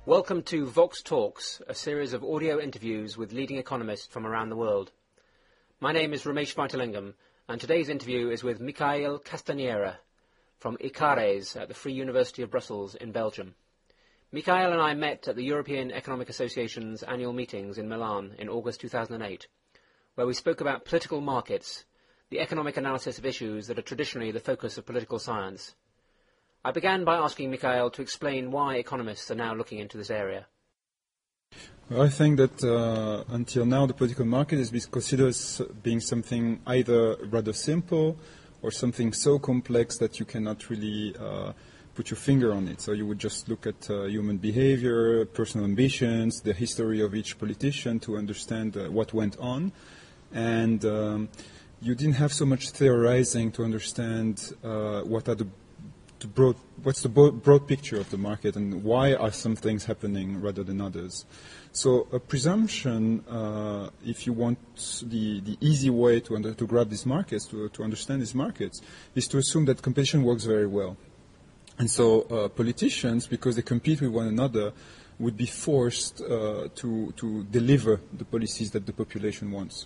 Welcome to Vox Talks, a series of audio interviews with leading economists from around the world. My name is Ramesh Vaidyanathan, and today's interview is with Michael Castañera from ICARES at the Free University of Brussels in Belgium. Michael and I met at the European Economic Association's annual meetings in Milan in August 2008, where we spoke about political markets, the economic analysis of issues that are traditionally the focus of political science. I began by asking Michael to explain why economists are now looking into this area. Well, I think that until now the political market has been considered as being something either rather simple or something so complex that you cannot really put your finger on it. So you would just look at human behavior, personal ambitions, the history of each politician to understand what went on. And you didn't have so much theorizing to understand what's the broad picture of the market and why are some things happening rather than others. So a presumption, if you want the easy way to grab these markets, to understand these markets, is to assume that competition works very well. And so politicians, because they compete with one another, would be forced to deliver the policies that the population wants.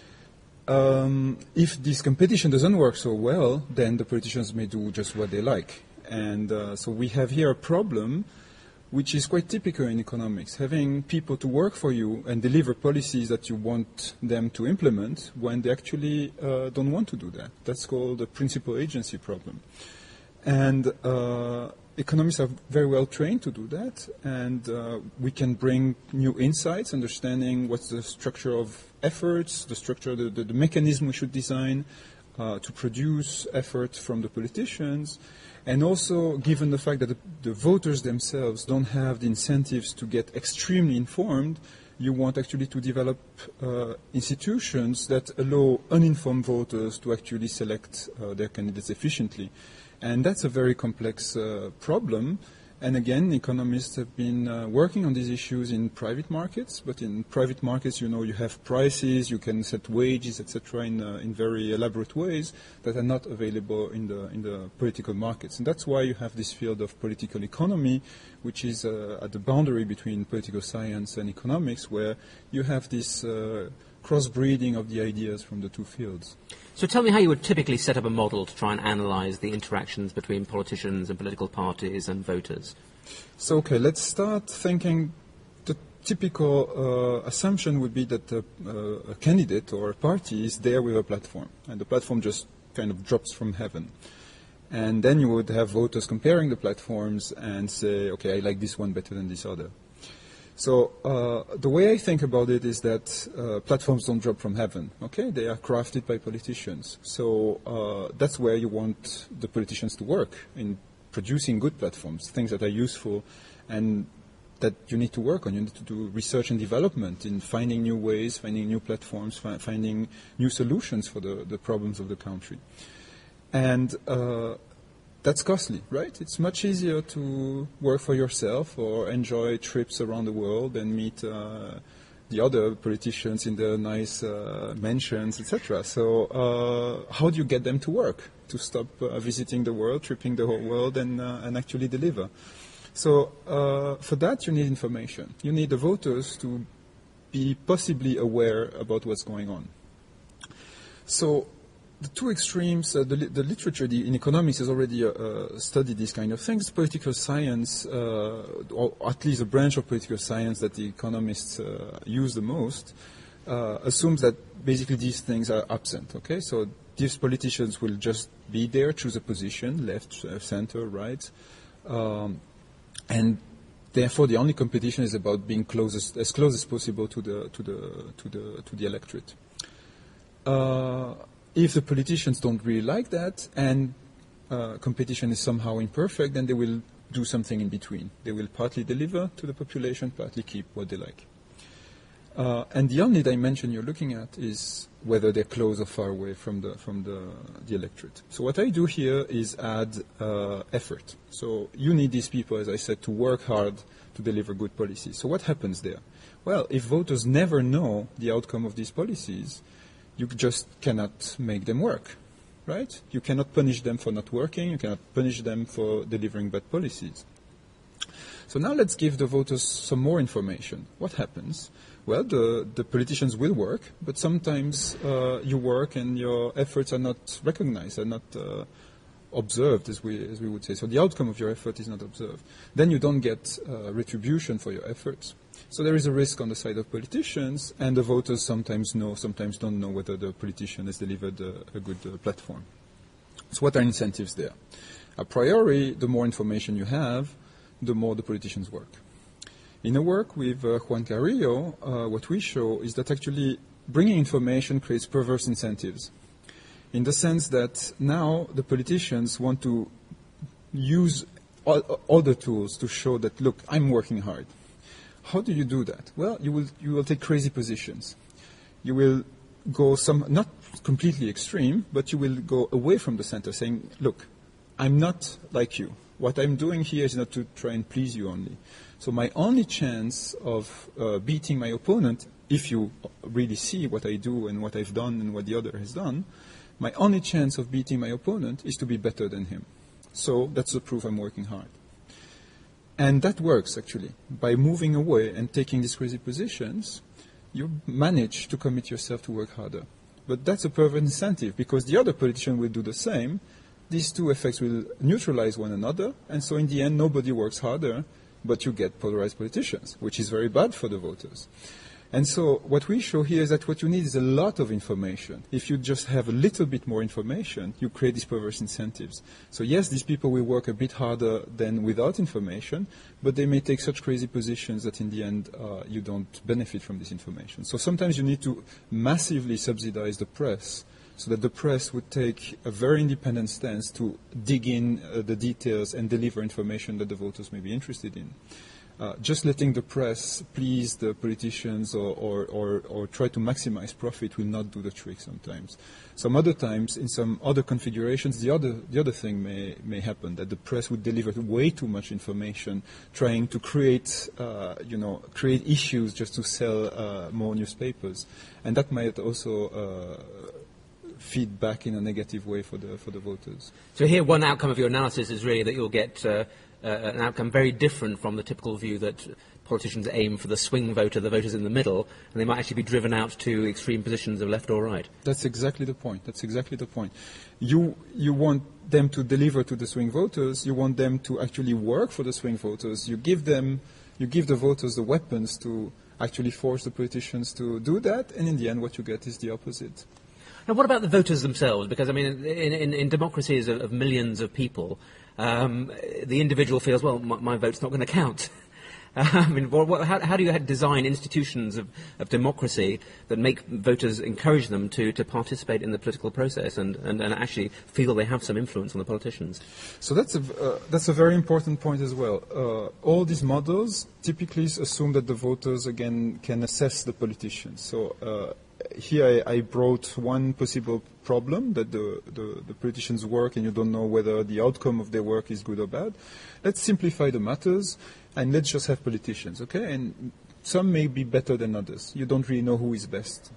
If this competition doesn't work so well, then the politicians may do just what they like. And so we have here a problem which is quite typical in economics, having people to work for you and deliver policies that you want them to implement when they actually don't want to do that. That's called the principal agency problem. And economists are very well trained to do that, and we can bring new insights, understanding what's the structure of efforts, the structure, the mechanism we should design to produce effort from the politicians, and also given the fact that the voters themselves don't have the incentives to get extremely informed, you want actually to develop institutions that allow uninformed voters to actually select their candidates efficiently. And that's a very complex problem. And again, economists have been working on these issues in private markets. But in private markets, you have prices, you can set wages, etc., in very elaborate ways that are not available in the political markets. And that's why you have this field of political economy, which is at the boundary between political science and economics, where you have this crossbreeding of the ideas from the two fields. So tell me how you would typically set up a model to try and analyse the interactions between politicians and political parties and voters. So, okay, let's start thinking. The typical assumption would be that a candidate or a party is there with a platform, and the platform just kind of drops from heaven. And then you would have voters comparing the platforms and say, okay, I like this one better than this other. So the way I think about it is that platforms don't drop from heaven, okay? They are crafted by politicians. So that's where you want the politicians to work, in producing good platforms, things that are useful and that you need to work on. You need to do research and development in finding new ways, finding new platforms, finding new solutions for the problems of the country. And that's costly, right? It's much easier to work for yourself or enjoy trips around the world and meet the other politicians in their nice mansions, etc. So how do you get them to work, to stop visiting the world, tripping the whole world, and actually deliver? So for that, you need information. You need the voters to be possibly aware about what's going on. So the two extremes, the literature in economics has already studied these kind of things. Political science, or at least a branch of political science that the economists use the most, assumes that basically these things are absent. Okay, so these politicians will just be there, choose a position, left, center, right, and therefore the only competition is about being as close as possible to the electorate. If the politicians don't really like that and competition is somehow imperfect, then they will do something in between. They will partly deliver to the population, partly keep what they like. And the only dimension you're looking at is whether they're close or far away from the electorate. So what I do here is add effort. So you need these people, as I said, to work hard to deliver good policies. So what happens there? Well, if voters never know the outcome of these policies, you just cannot make them work, right? You cannot punish them for not working. You cannot punish them for delivering bad policies. So now let's give the voters some more information. What happens? Well, the politicians will work, but sometimes you work and your efforts are not recognized, are not observed, as we would say. So the outcome of your effort is not observed. Then you don't get retribution for your efforts. So there is a risk on the side of politicians, and the voters sometimes know, sometimes don't know whether the politician has delivered a good platform. So what are incentives there? A priori, the more information you have, the more the politicians work. In a work with Juan Carrillo, what we show is that actually bringing information creates perverse incentives, in the sense that now the politicians want to use all the tools to show that, look, I'm working hard. How do you do that? Well, you will take crazy positions. You will go not completely extreme, but you will go away from the center, saying, look, I'm not like you. What I'm doing here is not to try and please you only. So my only chance of beating my opponent, if you really see what I do and what I've done and what the other has done, my only chance of beating my opponent is to be better than him. So that's the proof I'm working hard. And that works, actually. By moving away and taking these crazy positions, you manage to commit yourself to work harder. But that's a perverse incentive, because the other politician will do the same. These two effects will neutralize one another, and so in the end, nobody works harder, but you get polarized politicians, which is very bad for the voters. And so what we show here is that what you need is a lot of information. If you just have a little bit more information, you create these perverse incentives. So yes, these people will work a bit harder than without information, but they may take such crazy positions that in the end you don't benefit from this information. So sometimes you need to massively subsidize the press, so that the press would take a very independent stance to dig in the details and deliver information that the voters may be interested in. Just letting the press please the politicians or try to maximize profit will not do the trick sometimes. Some other times, in some other configurations, the other thing may happen, that the press would deliver way too much information, trying to create issues just to sell more newspapers. And that might also feed back in a negative way for the voters. So here one outcome of your analysis is really that you'll get an outcome very different from the typical view that politicians aim for the swing voter, the voters in the middle, and they might actually be driven out to extreme positions of left or right. That's exactly the point. You want them to deliver to the swing voters. You want them to actually work for the swing voters. You give the voters the weapons to actually force the politicians to do that, and in the end what you get is the opposite. Now, what about the voters themselves? Because, I mean, in democracies of millions of people, the individual feels, well, my vote's not going to count. I mean, how do you design institutions of democracy that make voters, encourage them to participate in the political process and actually feel they have some influence on the politicians? So that's a very important point as well. All these models typically assume that the voters, again, can assess the politicians. So here I brought one possible problem, that the politicians work and you don't know whether the outcome of their work is good or bad. Let's simplify the matters and let's just have politicians, okay? And some may be better than others. You don't really know who is best.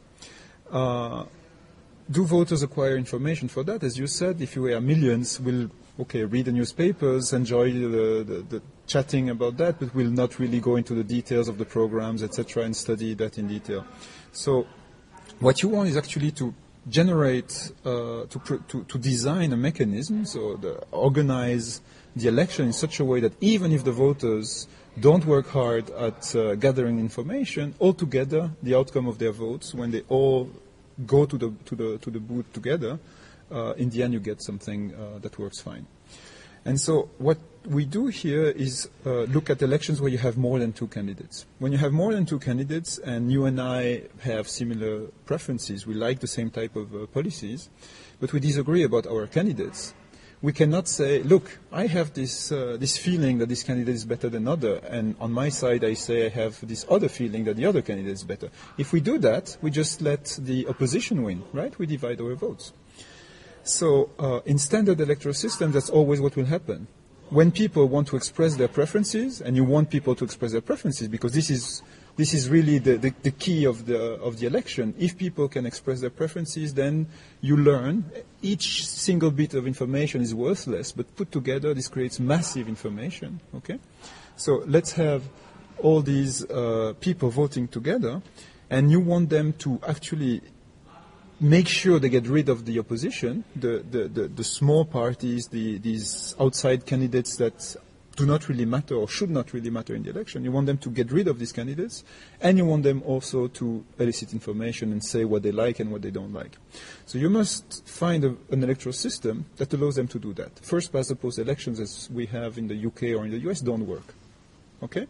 Do voters acquire information for that? As you said, if you are millions, will read the newspapers, enjoy the chatting about that, but will not really go into the details of the programs, etc., and study that in detail. So what you want is actually to generate, to design a mechanism, so organize the election in such a way that even if the voters don't work hard at gathering information, altogether the outcome of their votes, when they all go to the booth together, in the end you get something that works fine. And so what we do here is look at elections where you have more than two candidates. When you have more than two candidates, and you and I have similar preferences, we like the same type of policies, but we disagree about our candidates, we cannot say, look, I have this feeling that this candidate is better than other, and on my side I say I have this other feeling that the other candidate is better. If we do that, we just let the opposition win, right? We divide our votes. So in standard electoral systems, that's always what will happen. When people want to express their preferences, and you want people to express their preferences, because this is really the key of the election. If people can express their preferences, then you learn each single bit of information is worthless, but put together this creates massive information. Okay, so let's have all these people voting together, and you want them to actually make sure they get rid of the opposition, the small parties, these outside candidates that do not really matter or should not really matter in the election. You want them to get rid of these candidates, and you want them also to elicit information and say what they like and what they don't like. So you must find an electoral system that allows them to do that. First past the post elections, as we have in the UK or in the US, don't work. Okay?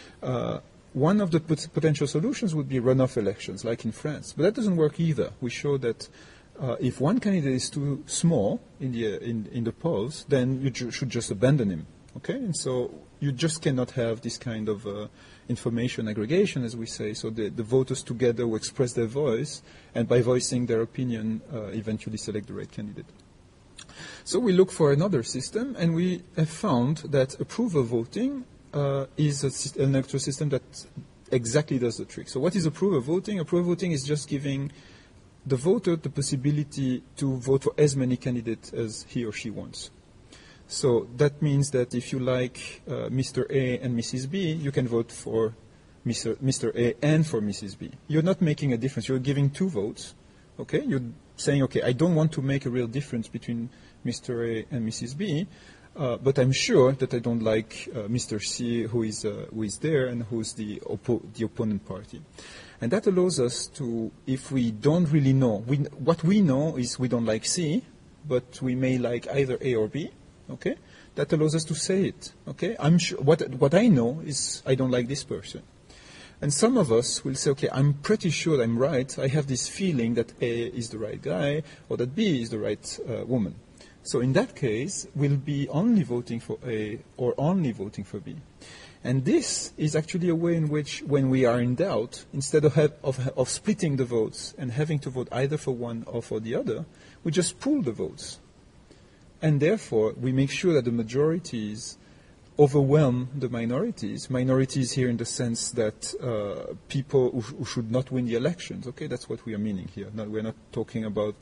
One of the potential solutions would be runoff elections, like in France. But that doesn't work either. We show that if one candidate is too small in the polls, then you should just abandon him. Okay? And so you just cannot have this kind of information aggregation, as we say. So the voters together will express their voice, and by voicing their opinion, eventually select the right candidate. So we look for another system, and we have found that approval voting is an electoral system that exactly does the trick. So what is approval voting? Approval voting is just giving the voter the possibility to vote for as many candidates as he or she wants. So that means that if you like Mr. A and Mrs. B, you can vote for Mr. A and for Mrs. B. You're not making a difference. You're giving two votes. Okay? You're saying, okay, I don't want to make a real difference between Mr. A and Mrs. B, but I'm sure that I don't like Mr. C, who is there and who's the opponent party. And that allows us to, if we don't really know, what we know is we don't like C, but we may like either A or B. Okay, that allows us to say it. Okay, I'm sure what I know is I don't like this person, and some of us will say, okay, I'm pretty sure I'm right. I have this feeling that A is the right guy or that B is the right woman. So in that case, we'll be only voting for A or only voting for B. And this is actually a way in which, when we are in doubt, instead of splitting the votes and having to vote either for one or for the other, we just pool the votes. And therefore, we make sure that the majorities overwhelm the minorities. Minorities here in the sense that people who should not win the elections. Okay, that's what we are meaning here. We're not talking about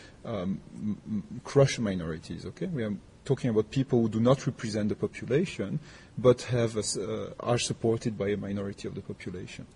crush minorities. Okay, we are talking about people who do not represent the population, but are supported by a minority of the population.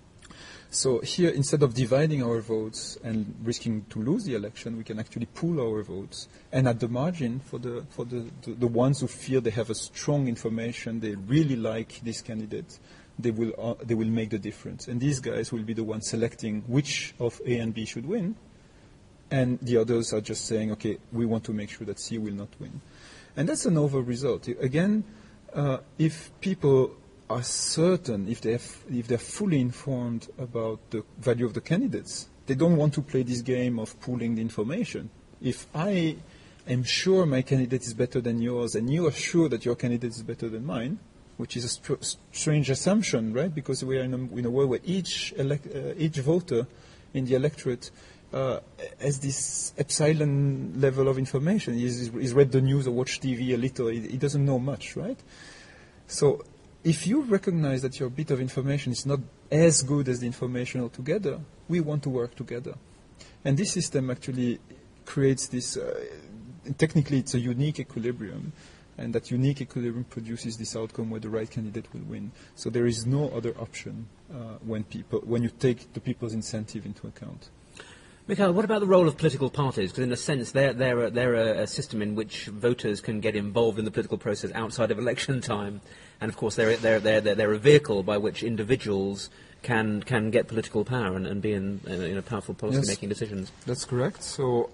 So here, instead of dividing our votes and risking to lose the election, we can actually pool our votes. And at the margin, for the ones who feel they have a strong information, they really like this candidate, they will make the difference. And these guys will be the ones selecting which of A and B should win. And the others are just saying, okay, we want to make sure that C will not win. And that's an over result. Again, if people are certain, if they're fully informed about the value of the candidates, they don't want to play this game of pooling the information. If I am sure my candidate is better than yours, and you are sure that your candidate is better than mine, which is a strange assumption, right? Because we are in a world where each voter in the electorate has this epsilon level of information. He's read the news or watched TV a little. He doesn't know much, right? So if you recognize that your bit of information is not as good as the information altogether, we want to work together. And this system actually creates this, technically it's a unique equilibrium, and that unique equilibrium produces this outcome where the right candidate will win. So there is no other option when you take the people's incentive into account. Mikhail, what about the role of political parties? Because in a sense, they're a system in which voters can get involved in the political process outside of election time, and of course they're a vehicle by which individuals can get political power and be in powerful policy-making decisions. That's correct. So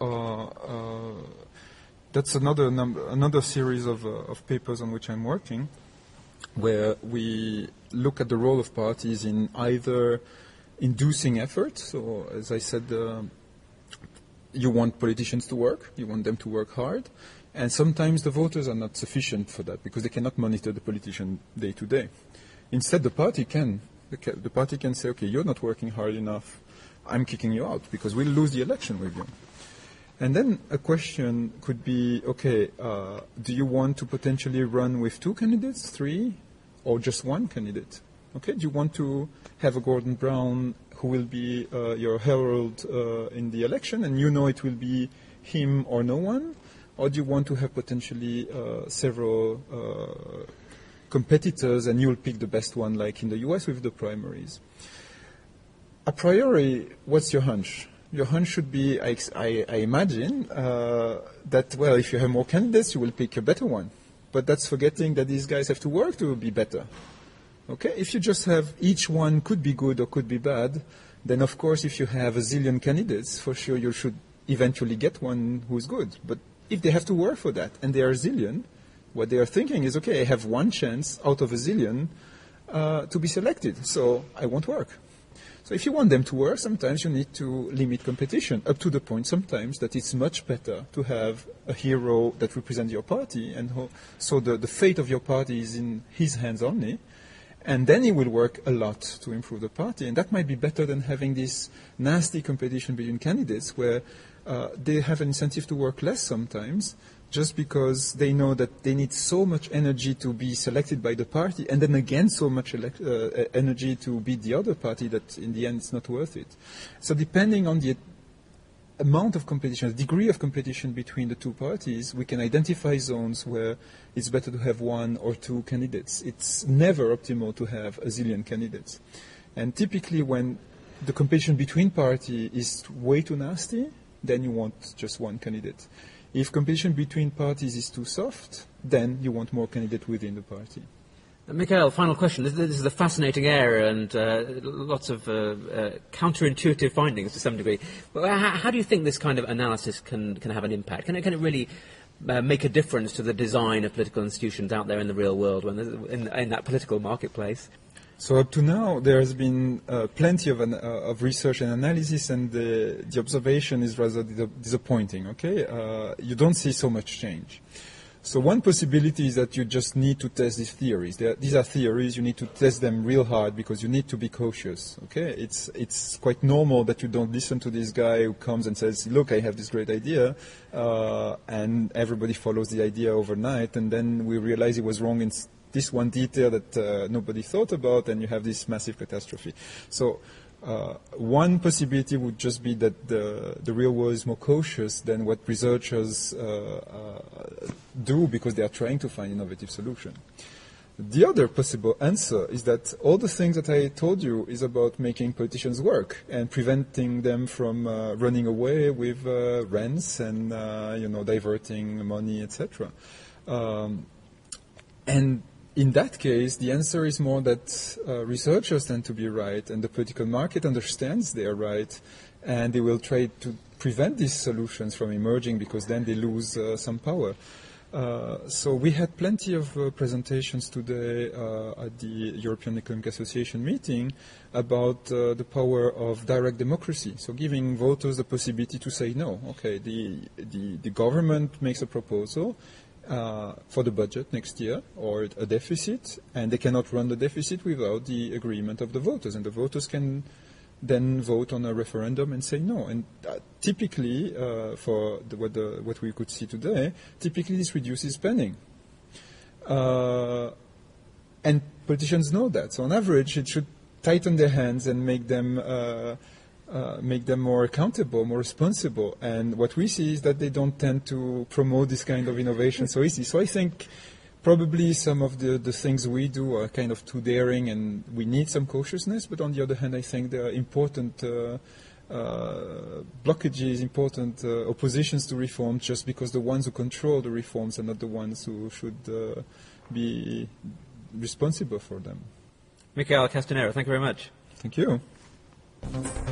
that's another series of papers on which I'm working, where we look at the role of parties in either inducing effort. So as I said, you want politicians to work, you want them to work hard, and sometimes the voters are not sufficient for that because they cannot monitor the politician day to day. Instead, the party can. The party can say, okay, you're not working hard enough, I'm kicking you out because we'll lose the election with you. And then a question could be, okay, do you want to potentially run with 2 candidates, 3, or just 1 candidate? Okay, do you want to have a Gordon Brown who will be your herald in the election, and you know it will be him or no one? Or do you want to have potentially several competitors and you'll pick the best one, like in the US with the primaries? A priori, what's your hunch? Your hunch should be, I imagine, that, well, if you have more candidates, you will pick a better one. But that's forgetting that these guys have to work to be better. Okay? If you just have each one could be good or could be bad, then of course if you have a zillion candidates, for sure you should eventually get one who's good. But if they have to work for that and they are a zillion, what they are thinking is, okay, I have one chance out of a zillion to be selected, so I won't work. So if you want them to work, sometimes you need to limit competition up to the point sometimes that it's much better to have a hero that represents your party, and so the fate of your party is in his hands only, and then he will work a lot to improve the party. And that might be better than having this nasty competition between candidates where they have an incentive to work less sometimes, just because they know that they need so much energy to be selected by the party, and then again so much energy to beat the other party that in the end it's not worth it. So depending on the amount of competition, the degree of competition between the two parties, we can identify zones where it's better to have one or two candidates. It's never optimal to have a zillion candidates. And typically when the competition between parties is way too nasty, then you want just one candidate. If competition between parties is too soft, then you want more candidates within the party. Mikhail, final question. This is a fascinating area and lots of counterintuitive findings to some degree. But how do you think this kind of analysis can have an impact? Can it really make a difference to the design of political institutions out there in the real world, when in that political marketplace? So up to now, there has been plenty of research and analysis, and the observation is rather disappointing. Okay, you don't see so much change. So one possibility is that you just need to test these theories. These are theories. You need to test them real hard because you need to be cautious. Okay, it's quite normal that you don't listen to this guy who comes and says, "Look, I have this great idea," and everybody follows the idea overnight, and then we realize it was wrong in this one detail that nobody thought about, and you have this massive catastrophe. So one possibility would just be that the real world is more cautious than what researchers do because they are trying to find innovative solutions. The other possible answer is that all the things that I told you is about making politicians work and preventing them from running away with rents and diverting money, etc. And in that case, the answer is more that researchers tend to be right, and the political market understands they are right, and they will try to prevent these solutions from emerging because then they lose some power. So we had plenty of presentations today at the European Economic Association meeting about the power of direct democracy. So giving voters the possibility to say no. Okay, the government makes a proposal for the budget next year, or a deficit, and they cannot run the deficit without the agreement of the voters, and the voters can then vote on a referendum and say no. And typically, for what we could see today, typically this reduces spending. And politicians know that. So on average, it should tighten their hands and make them more accountable, more responsible. And what we see is that they don't tend to promote this kind of innovation so easy. So I think probably some of the things we do are kind of too daring, and we need some cautiousness. But on the other hand, I think there are important blockages, important oppositions to reforms, just because the ones who control the reforms are not the ones who should be responsible for them. Mikhail Castanera, thank you very much. Thank you.